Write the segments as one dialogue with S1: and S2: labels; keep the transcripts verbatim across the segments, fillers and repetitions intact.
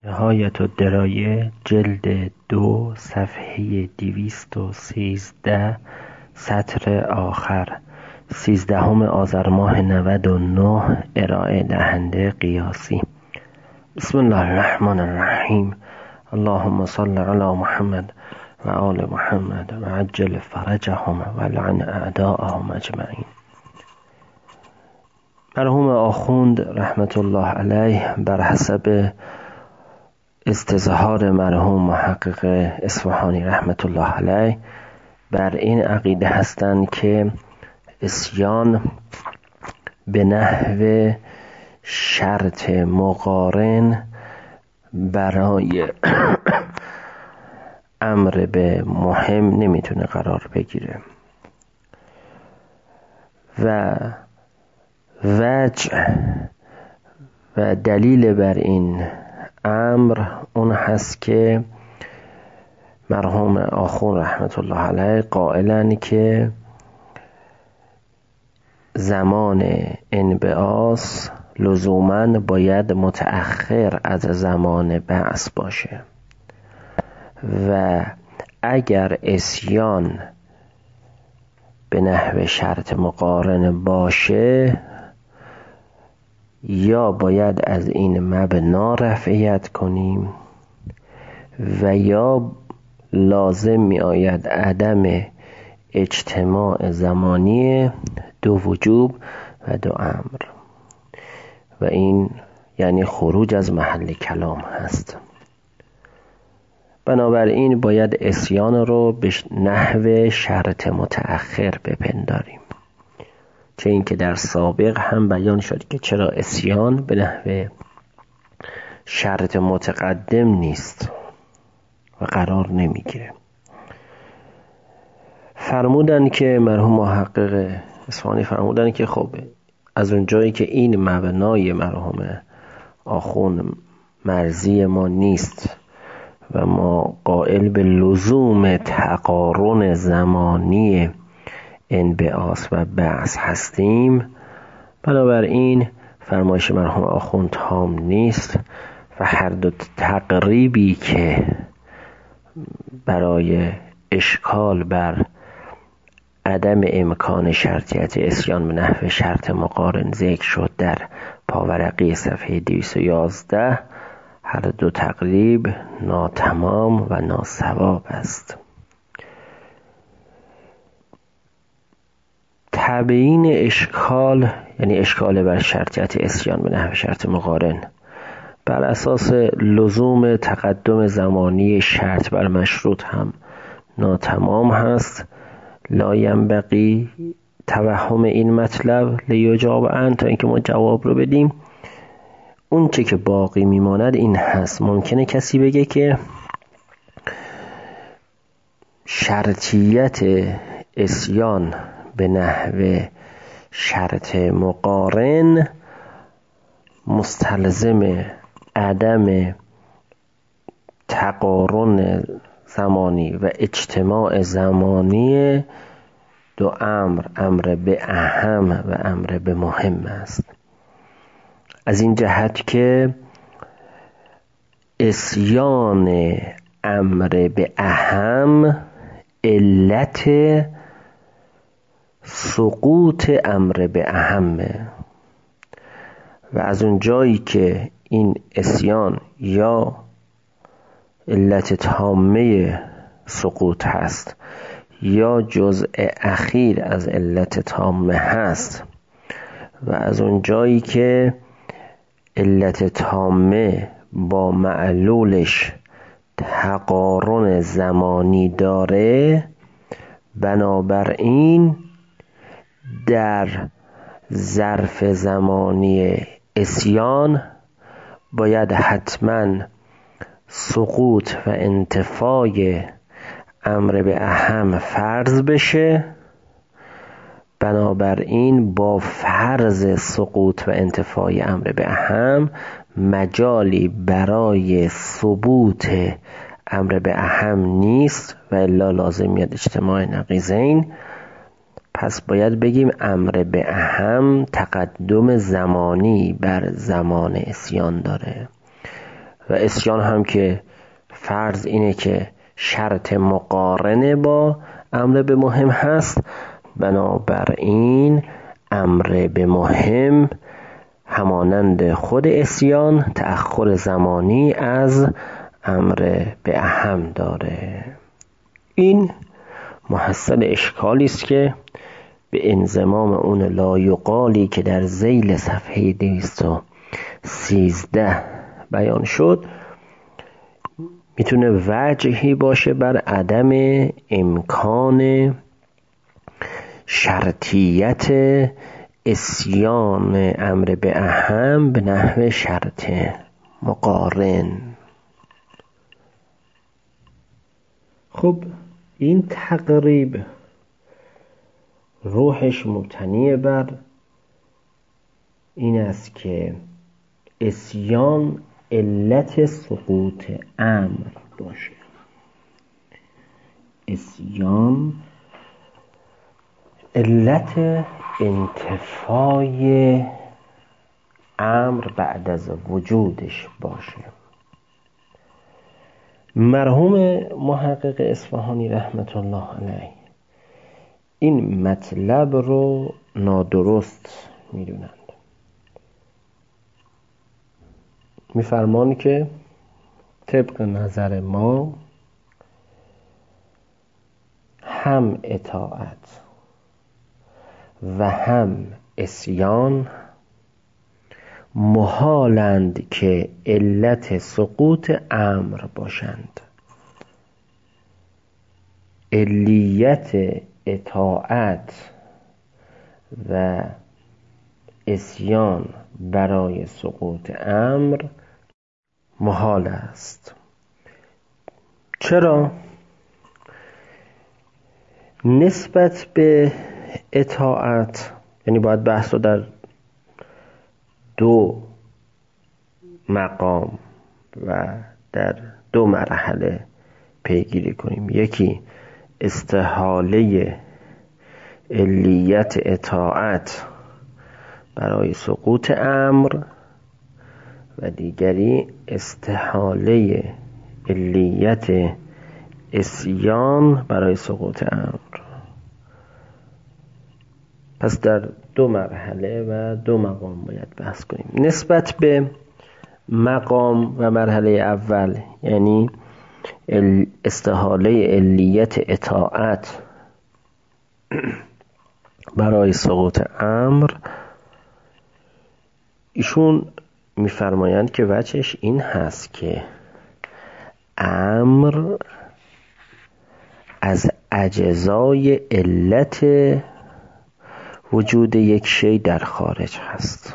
S1: نهایت الدرایه جلد دو صفحه دویست و سیزده سطر آخر سیزدهم آذر ماه نود و نه ارائه دهنده قیاسی. بسم الله الرحمن الرحیم. اللهم صل علی محمد و آل محمد و عجل فرجهم و لعن اعداءهم اجمعین. مرحوم آخوند رحمت الله علیه بر حسب استظهار مرحوم محقق اصفهانی رحمت الله علیه بر این عقیده هستند که عصیان به نحو شرط مقارن برای امر به مهم نمیتونه قرار بگیره و وجه و دلیل بر این امر اون هست که مرحوم آخوند رحمت الله علیه قائلن که زمان انبعاث لزوماً باید متأخر از زمان بعث باشه و اگر عصیان به نحو شرط مقارن باشه یا باید از این مبنا رفعیت کنیم و یا لازم می آید عدم اجتماع زمانی دو وجوب و دو امر و این یعنی خروج از محل کلام هست. بنابراین باید عصیان رو به نحو شرط متأخر بپنداریم، چه این که در سابق هم بیان شد که چرا عصیان به نحو شرط متقدم نیست و قرار نمیگیره. فرمودن که مرحوم محقق اصفهانی فرمودن که خب از اون جایی که این مبنای مرحوم آخوند مرضی ما نیست و ما قائل به لزوم تقارن زمانی انبعاث و بعث هستیم، بنابراین فرمایش مرحوم آخوند تام نیست و هر دو تقریبی که برای اشکال بر عدم امکان شرطیت عصیان به نحو شرط مقارن ذکر شد در پاورقی صفحه دویست و یازده، هر دو تقریب ناتمام و ناصواب است. تبیین اشکال یعنی اشکال بر شرطیت عصیان به نحو شرط مقارن بر اساس لزوم تقدم زمانی شرط بر مشروط هم ناتمام هست. لا ینبغی توهم این مطلب لیجاب عنه، تا اینکه ما جواب رو بدیم. اون چه که باقی میماند این هست: ممکنه کسی بگه که شرطیت عصیان به نحو شرط مقارن مستلزم عدم تقارن زمانی و اجتماع زمانی دو امر، امر به اهم و امر به مهم است. از این جهت که عصیان امر به اهم علت سقوط امر به اهمه و از اون جایی که این عصیان یا علت تامه سقوط هست یا جزء اخیر از علت تامه هست و از اون جایی که علت تامه با معلولش تقارن زمانی داره، بنابراین در ظرف زمانی عصیان باید حتما سقوط و انتفای امر به اهم فرض بشه. بنابراین با فرض سقوط و انتفای امر به اهم مجالی برای ثبوت امر به اهم نیست و الا لازمیت اجتماع نقیضین. پس باید بگیم امر به اهم تقدم زمانی بر زمان عصیان داره و عصیان هم که فرض اینه که شرط مقارنه با امر به مهم هست، بنابراین امر به مهم همانند خود عصیان تأخر زمانی از امر به اهم داره. این محصل اشکالی است که به انضمام اون لایقالی که در ذیل صفحه دویست و سیزده بیان شد میتونه وجهی باشه بر عدم امکان شرطیت عصیان امر به اهم به نحو شرط مقارن. خب این تقریب روحش مبتنی بر این است که عصیان علت سقوط امر باشه. عصیان علت انتفای امر بعد از وجودش باشه. مرحوم محقق اصفهانی رحمت الله علیه این مطلب رو نادرست میدونند. میفرمان که طبق نظر ما هم اطاعت و هم عصیان محالند که علت سقوط امر باشند. علیت اطاعت و عصیان برای سقوط امر محال است. چرا؟ نسبت به اطاعت، یعنی باید بحث رو در دو مقام و در دو مرحله پیگیری کنیم. یکی استحاله علیت اطاعت برای سقوط امر و دیگری استحاله علیت عصیان برای سقوط امر. پس در دو مرحله و دو مقام باید بحث کنیم. نسبت به مقام و مرحله اول، یعنی استحاله علیت اطاعت برای سقوط امر، ایشون میفرمایند که وجهش این هست که امر از اجزای علت وجود یک شی در خارج هست.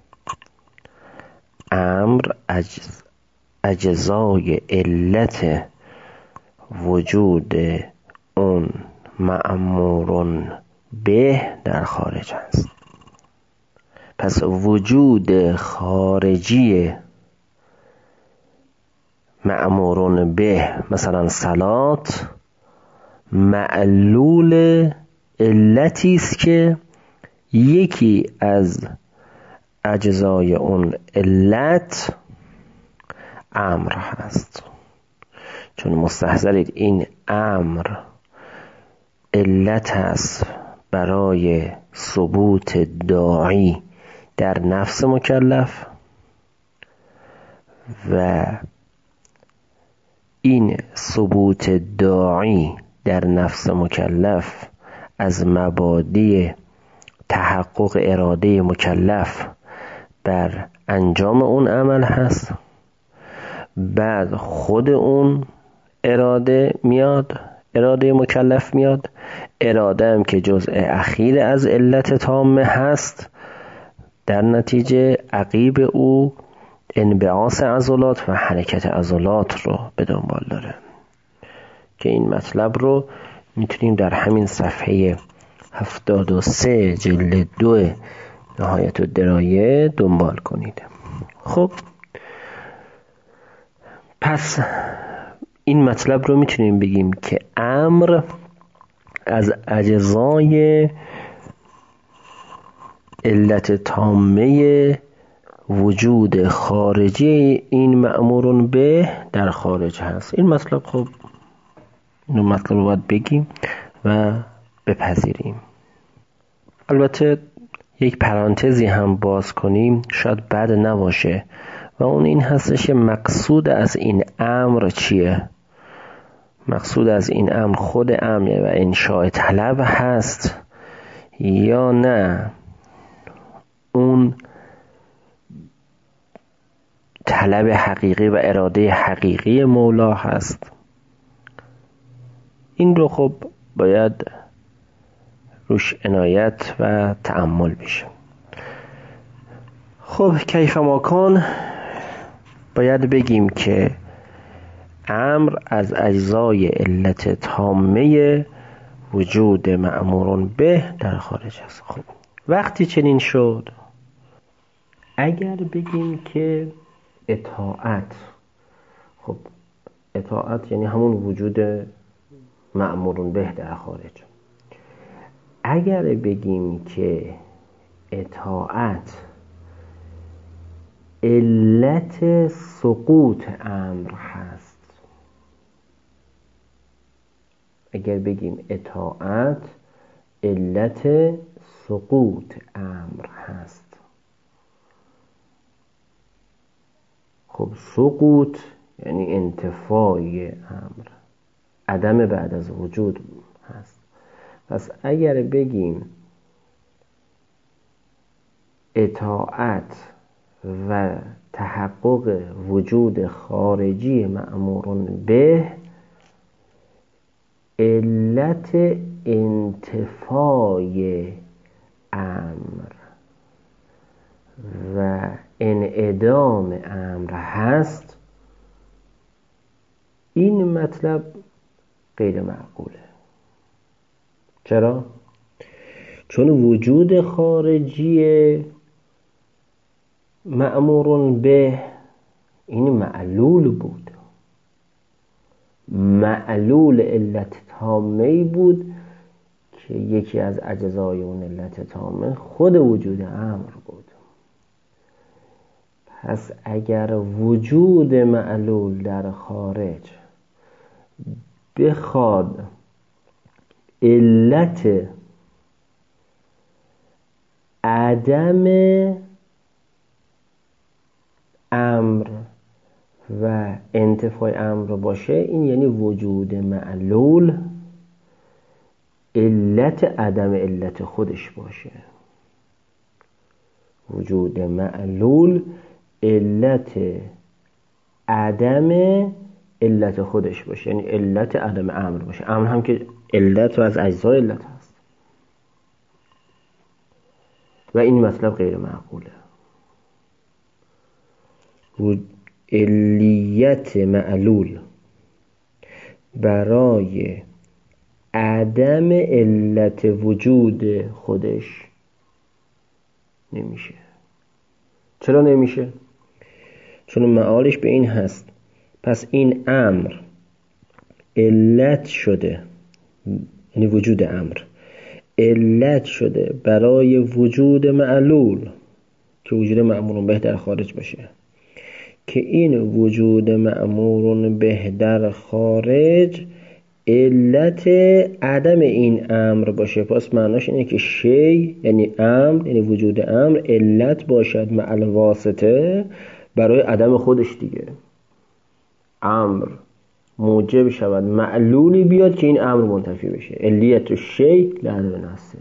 S1: امر اجز اجزای علت وجود اون مأمورون به در خارج هست. پس وجود خارجی مأمورون به، مثلا صلات، معلول علتی است که یکی از اجزای اون علت امر هست. چون مستحضرید این امر علت هست برای ثبوت داعی در نفس مکلف و این ثبوت داعی در نفس مکلف از مبادی تحقق اراده مکلف بر انجام اون عمل هست. بعد خود اون اراده میاد، اراده مکلف میاد، اراده هم که جزء اخیر از علت تامه هست، در نتیجه عقیب او انبعاث عضلات و حرکت عضلات رو به دنبال داره که این مطلب رو میتونیم در همین صفحه هفتاد و سه جلد دو نهایت الدرایه دنبال کنید. خب پس این مطلب رو میتونیم بگیم که امر از اجزای علت تامه وجود خارجی این مأمور به در خارج هست. این مطلب خب این مطلب رو باید بگیم و بپذیریم. البته یک پرانتزی هم باز کنیم شاید بد نباشه و اون این هستش مقصود از این امر چیه. مقصود از این امر خود امر و انشاء طلب هست یا نه اون طلب حقیقی و اراده حقیقی مولا هست. این رو خب باید روش عنایت و تأمل بشه. خب کیف ما کن باید بگیم که امر از اجزای علت تامه وجود مأمور به در خارج است. خب وقتی چنین شد اگر بگیم که اطاعت، خب اطاعت یعنی همون وجود مأمور به در خارج، اگر بگیم که اطاعت علت سقوط امر هست، اگر بگیم اطاعت علت سقوط امر هست، خب سقوط یعنی انتفای امر، عدم بعد از وجود هست. پس اگر بگیم اطاعت و تحقق وجود خارجی مأمور به علت انتفای امر و انعدام امر هست، این مطلب غیر معقوله. چرا؟ چون وجود خارجی مأمور به این معلول بود، معلول علت تامه بود که یکی از اجزای اون علت تامه خود وجود امر بود. پس اگر وجود معلول در خارج بخواد علت عدم امر و انتفاع امر باشه، این یعنی وجود معلول علت عدم علت خودش باشه. وجود معلول علت عدم علت خودش باشه، یعنی علت عدم امر باشه. امر هم که علت و از اجزای علت هست و این مطلب غیر معقوله. علیت معلول برای عدم علت وجود خودش نمیشه. چرا نمیشه؟ چون معالش به این هست پس این امر علت شده، یعنی وجود امر علت شده برای وجود معلول که وجود مأمور به در خارج باشه، که این وجود مأمور به در خارج علت عدم این امر باشه. پس معناش اینه که شی یعنی امر، یعنی وجود امر علت باشد مع الواسطه برای عدم خودش دیگه. امر موجب شود معلولی بیاد که این امر منتفی بشه. علیت شی لعدم نفسه.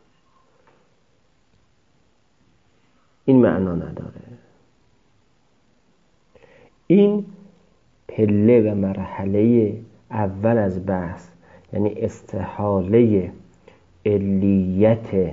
S1: این معنا نداره. این پله و مرحله اول از بحث، یعنی استحاله علیت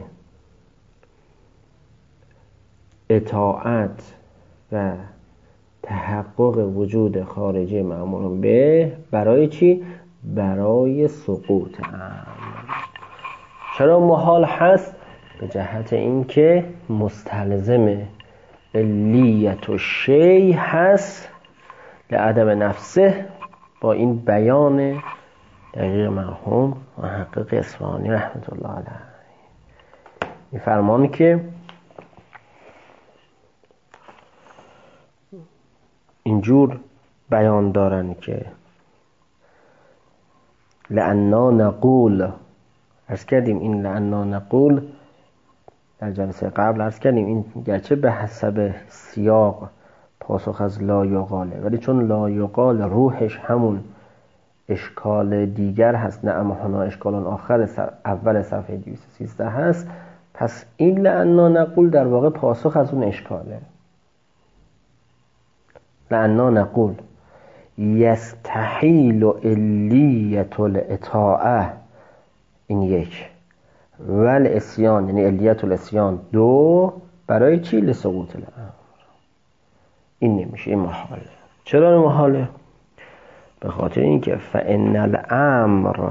S1: اطاعت و تحقق وجود خارجی مأمور به برای چی؟ برای سقوط امر. چرا محال هست؟ به جهت اینکه مستلزم علیت و شی هست لعدم نفسه، با این بیان دقیق مرحوم محقق اصفهانی رحمت الله علیه. این فرمان که اینجور بیان دارن که لأننا نقول، عرض کردیم این لأننا نقول در جلسه قبل عرض کردیم این گرچه به حسب سیاق پاسخ از لا یقاله، ولی چون لا یقال روحش همون اشکال دیگر هست، نعم هنا اشکالان آخر اول صفحه دویست و سیزده هست، پس این لأننا نقول در واقع پاسخ از اون اشکاله. لأننا نقول یستحیل علیت الاطاعه، این یک، ول اسیان یعنی علیت الاسیان دو، برای چی؟ لسقوط الامر. این نمیشه، این محاله. چرا محاله؟ به خاطر اینکه فإن الامر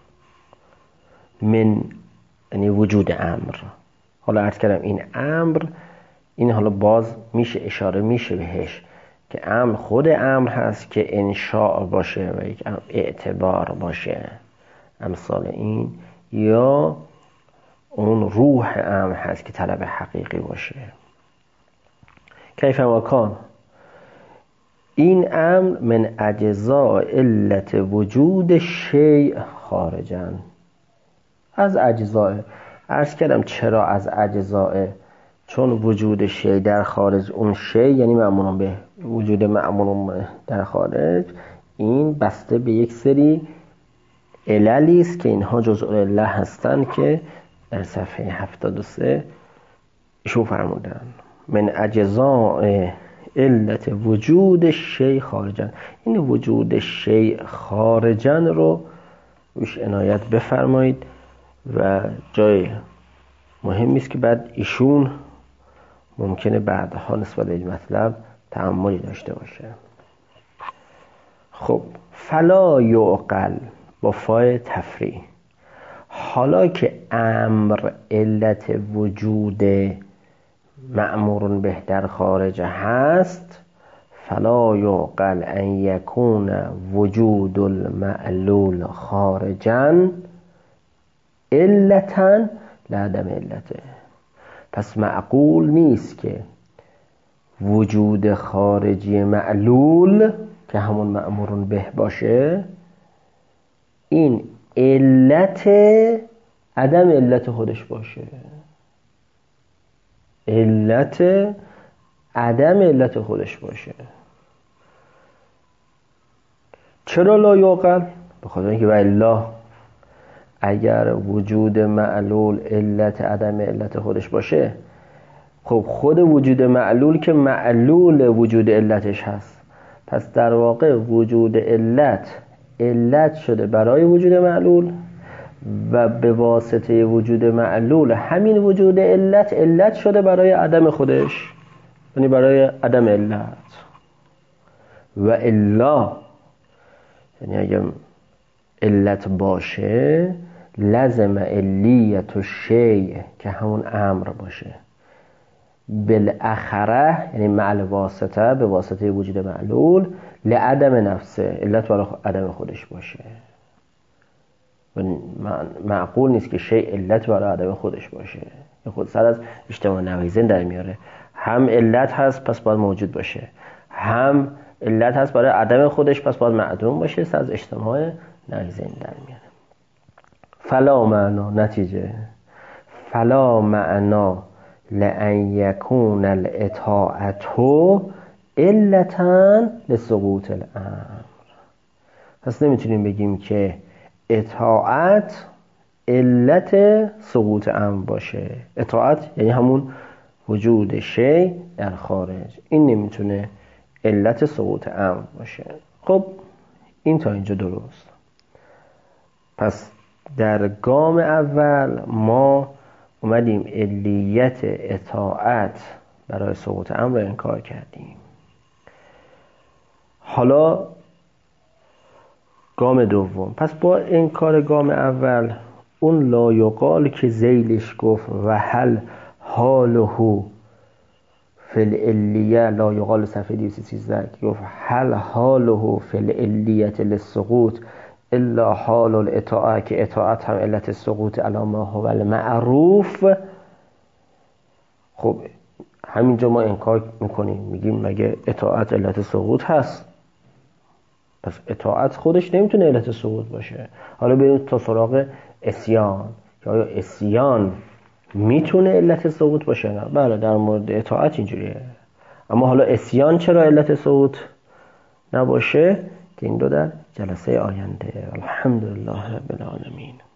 S1: من یعنی وجود امر. حالا عرض کردم این امر، این حالا باز میشه اشاره میشه بهش که امر خود امر هست که انشاء باشه و یک اعتبار باشه امثال این، یا اون روح امر هست که طلب حقیقی باشه. کیف ما کان، این امر من اجزاء علت وجود شیء خارجن، از اجزاء. عرض کردم چرا از اجزاء، چون وجود شیء در خارج اون شیء یعنی معمول به وجود معمول در خارج، این بسته به یک سری عللی است که اینها جزء الله هستن که در صفحه هفتاد و سه ایشون فرمودن من اجزاء علت وجود شیء خارجن. این وجود شیء خارجن رو روش عنایت بفرمایید و جای مهمی است که بعد ایشون ممکنه بعدها نسبت به این مطلب تأملی داشته باشه. خب فلا یعقل با فای تفریع، حالا که امر علت وجود مأمور به در خارج هست، فلا یعقل ان یکون وجود المعلول خارجا علتا لعدم علته. پس معقول نیست که وجود خارجی معلول که همون مأمور به باشه این علت عدم علت خودش باشه، علت عدم علت خودش باشه. چرا لا یعقل؟ به خاطر اینکه والله اگر وجود معلول علت عدم علت خودش باشه، خب خود وجود معلول که معلول وجود علتش هست، پس در واقع وجود علت علت شده برای وجود معلول و به واسطه وجود معلول همین وجود علت علت شده برای عدم خودش، یعنی برای عدم علت. و الا یعنی اگر علت باشه لازم علیت و شیء که همون امر باشه، بالاخره یعنی مع الواسطه به واسطه وجود معلول، لعدم نفسه علت برای عدم خودش باشه. و معقول نیست که شیء علت برای عدم خودش باشه، خود سر از اجتماع نویزن در میاره. هم علت هست پس باید موجود باشه، هم علت هست برای عدم خودش پس باید معدوم باشه، سر از اجتماع نویزن در میاره. فلا معنا، نتیجه فلا معنا لأن یکون الاطاعت علتا لسقوط الامر. پس نمیتونیم بگیم که اطاعت علت سقوط امر باشه. اطاعت یعنی همون وجود شیء در خارج، این نمیتونه علت سقوط امر باشه. خب این تا اینجا درست. پس در گام اول ما اومدیم علیت اطاعت برای سقوط امر رو انکار کردیم. حالا گام دوم، پس با انکار گام اول اون لا یقال که ذیلش گفت و هل حاله فی العلیه، لا یقال صفحه دویست و سیزده گفت هل حاله فی العلیه للسقوط الا حال الاطاعه، که اطاعت هم علت سقوط علی ما هو المعروف. خب همینجا ما انکار میکنیم، میگیم مگه اطاعت علت سقوط هست؟ پس اطاعت خودش نمیتونه علت سقوط باشه. حالا بریم تا سراغ عصیان، که آیا عصیان میتونه علت سقوط باشه؟ نه. بله در مورد اطاعت اینجوریه. اما حالا عصیان چرا علت سقوط نباشه؟ که این دو در جلسه آینده. الحمدلله رب العالمین.